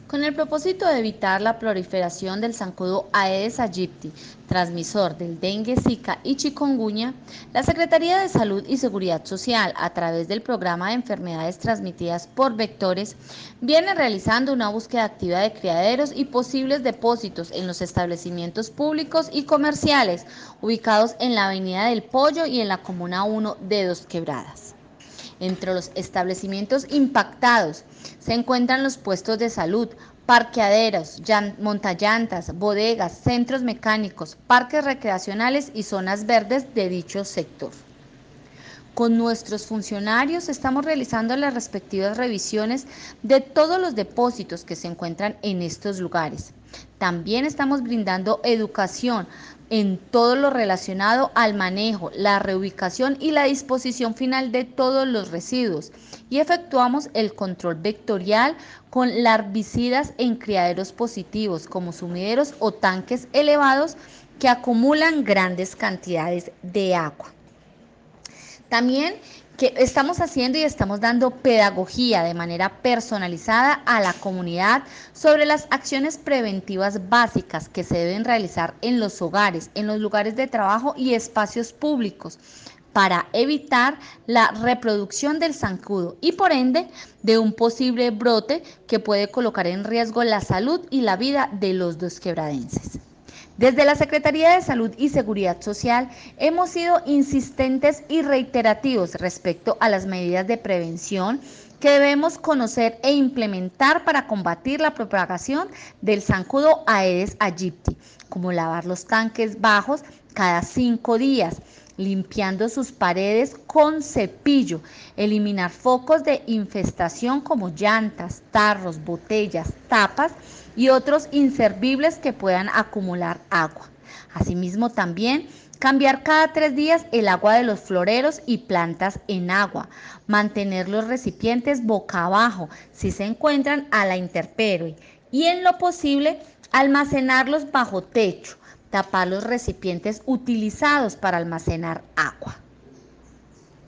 Con el propósito de evitar la proliferación del zancudo Aedes aegypti, transmisor del dengue, zika y chikungunya, la Secretaría de Salud y Seguridad Social, a través del Programa de Enfermedades Transmitidas por Vectores, viene realizando una búsqueda activa de criaderos y posibles depósitos en los establecimientos públicos y comerciales ubicados en la Avenida del Pollo y en la Comuna 1 de Dos Quebradas. Entre los establecimientos impactados se encuentran los puestos de salud, parqueaderos, montallantas, bodegas, centros mecánicos, parques recreacionales y zonas verdes de dicho sector. Con nuestros funcionarios estamos realizando las respectivas revisiones de todos los depósitos que se encuentran en estos lugares. También estamos brindando educación en todo lo relacionado al manejo, la reubicación y la disposición final de todos los residuos y efectuamos el control vectorial con larvicidas en criaderos positivos como sumideros o tanques elevados que acumulan grandes cantidades de agua. También que estamos haciendo y estamos dando pedagogía de manera personalizada a la comunidad sobre las acciones preventivas básicas que se deben realizar en los hogares, en los lugares de trabajo y espacios públicos para evitar la reproducción del zancudo y por ende de un posible brote que puede colocar en riesgo la salud y la vida de los dosquebradenses. Desde la Secretaría de Salud y Seguridad Social hemos sido insistentes y reiterativos respecto a las medidas de prevención que debemos conocer e implementar para combatir la propagación del zancudo Aedes aegypti, como lavar los tanques bajos cada 5 días, limpiando sus paredes con cepillo, eliminar focos de infestación como llantas, tarros, botellas, tapas y otros inservibles que puedan acumular agua. Asimismo, también cambiar cada 3 días el agua de los floreros y plantas en agua, mantener los recipientes boca abajo si se encuentran a la intemperie y en lo posible almacenarlos bajo techo, tapar los recipientes utilizados para almacenar agua.